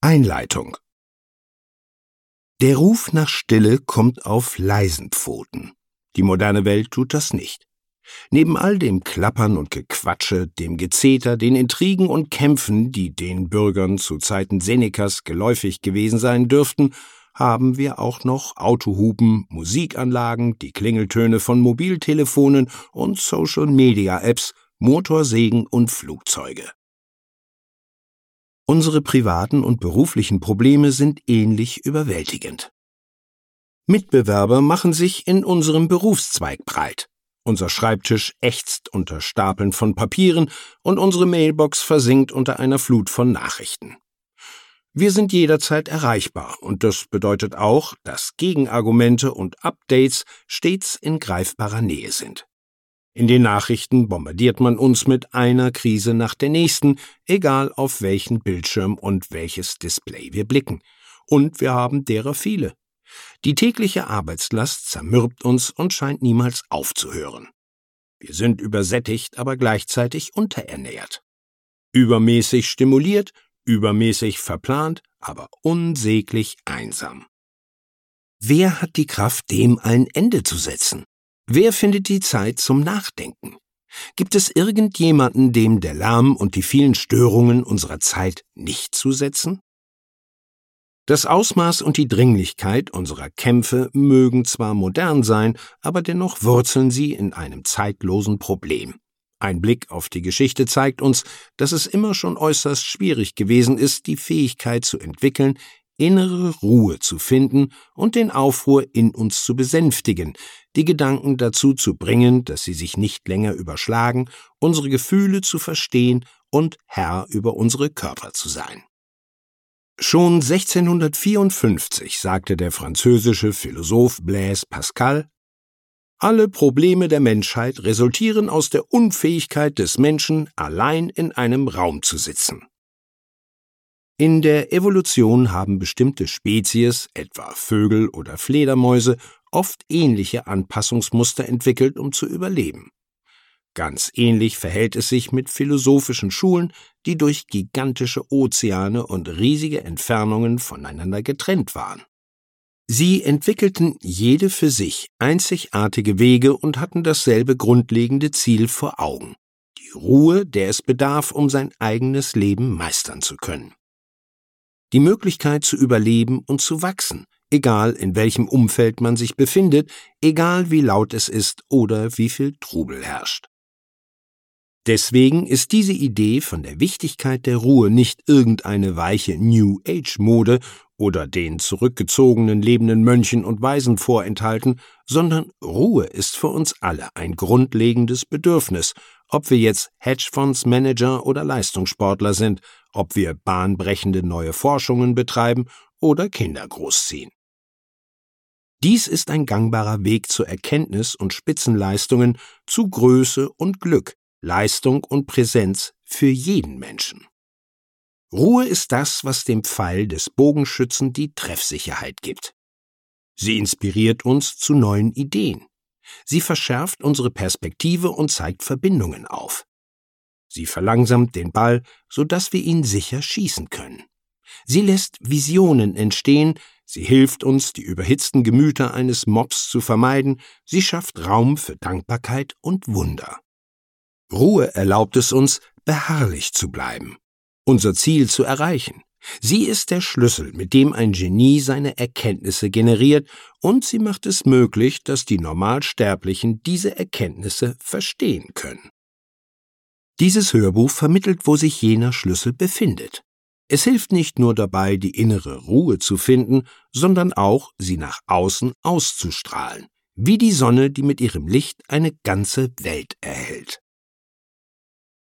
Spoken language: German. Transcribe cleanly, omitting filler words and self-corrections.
Einleitung. Der Ruf nach Stille kommt auf leisen Pfoten. Die moderne Welt tut das nicht. Neben all dem Klappern und Gequatsche, dem Gezeter, den Intrigen und Kämpfen, die den Bürgern zu Zeiten Senecas geläufig gewesen sein dürften, haben wir auch noch Autohupen, Musikanlagen, die Klingeltöne von Mobiltelefonen und Social-Media-Apps, Motorsägen und Flugzeuge. Unsere privaten und beruflichen Probleme sind ähnlich überwältigend. Mitbewerber machen sich in unserem Berufszweig breit. Unser Schreibtisch ächzt unter Stapeln von Papieren und unsere Mailbox versinkt unter einer Flut von Nachrichten. Wir sind jederzeit erreichbar und das bedeutet auch, dass Gegenargumente und Updates stets in greifbarer Nähe sind. In den Nachrichten bombardiert man uns mit einer Krise nach der nächsten, egal auf welchen Bildschirm und welches Display wir blicken. Und wir haben derer viele. Die tägliche Arbeitslast zermürbt uns und scheint niemals aufzuhören. Wir sind übersättigt, aber gleichzeitig unterernährt. Übermäßig stimuliert, übermäßig verplant, aber unsäglich einsam. Wer hat die Kraft, dem ein Ende zu setzen? Wer findet die Zeit zum Nachdenken? Gibt es irgendjemanden, dem der Lärm und die vielen Störungen unserer Zeit nicht zusetzen? Das Ausmaß und die Dringlichkeit unserer Kämpfe mögen zwar modern sein, aber dennoch wurzeln sie in einem zeitlosen Problem. Ein Blick auf die Geschichte zeigt uns, dass es immer schon äußerst schwierig gewesen ist, die Fähigkeit zu entwickeln, innere Ruhe zu finden und den Aufruhr in uns zu besänftigen, die Gedanken dazu zu bringen, dass sie sich nicht länger überschlagen, unsere Gefühle zu verstehen und Herr über unsere Körper zu sein. Schon 1654 sagte der französische Philosoph Blaise Pascal: Alle Probleme der Menschheit resultieren aus der Unfähigkeit des Menschen, allein in einem Raum zu sitzen. In der Evolution haben bestimmte Spezies, etwa Vögel oder Fledermäuse, oft ähnliche Anpassungsmuster entwickelt, um zu überleben. Ganz ähnlich verhält es sich mit philosophischen Schulen, die durch gigantische Ozeane und riesige Entfernungen voneinander getrennt waren. Sie entwickelten jede für sich einzigartige Wege und hatten dasselbe grundlegende Ziel vor Augen: die Ruhe, der es bedarf, um sein eigenes Leben meistern zu können. Die Möglichkeit zu überleben und zu wachsen, egal in welchem Umfeld man sich befindet, egal wie laut es ist oder wie viel Trubel herrscht. Deswegen ist diese Idee von der Wichtigkeit der Ruhe nicht irgendeine weiche New-Age-Mode oder den zurückgezogenen lebenden Mönchen und Waisen vorenthalten, sondern Ruhe ist für uns alle ein grundlegendes Bedürfnis, ob wir jetzt Hedgefondsmanager oder Leistungssportler sind, ob wir bahnbrechende neue Forschungen betreiben oder Kinder großziehen. Dies ist ein gangbarer Weg zur Erkenntnis und Spitzenleistungen, zu Größe und Glück, Leistung und Präsenz für jeden Menschen. Ruhe ist das, was dem Pfeil des Bogenschützen die Treffsicherheit gibt. Sie inspiriert uns zu neuen Ideen. Sie verschärft unsere Perspektive und zeigt Verbindungen auf. Sie verlangsamt den Ball, sodass wir ihn sicher schießen können. Sie lässt Visionen entstehen, sie hilft uns, die überhitzten Gemüter eines Mobs zu vermeiden, sie schafft Raum für Dankbarkeit und Wunder. Ruhe erlaubt es uns, beharrlich zu bleiben, unser Ziel zu erreichen. Sie ist der Schlüssel, mit dem ein Genie seine Erkenntnisse generiert, und sie macht es möglich, dass die Normalsterblichen diese Erkenntnisse verstehen können. Dieses Hörbuch vermittelt, wo sich jener Schlüssel befindet. Es hilft nicht nur dabei, die innere Ruhe zu finden, sondern auch, sie nach außen auszustrahlen, wie die Sonne, die mit ihrem Licht eine ganze Welt erhellt.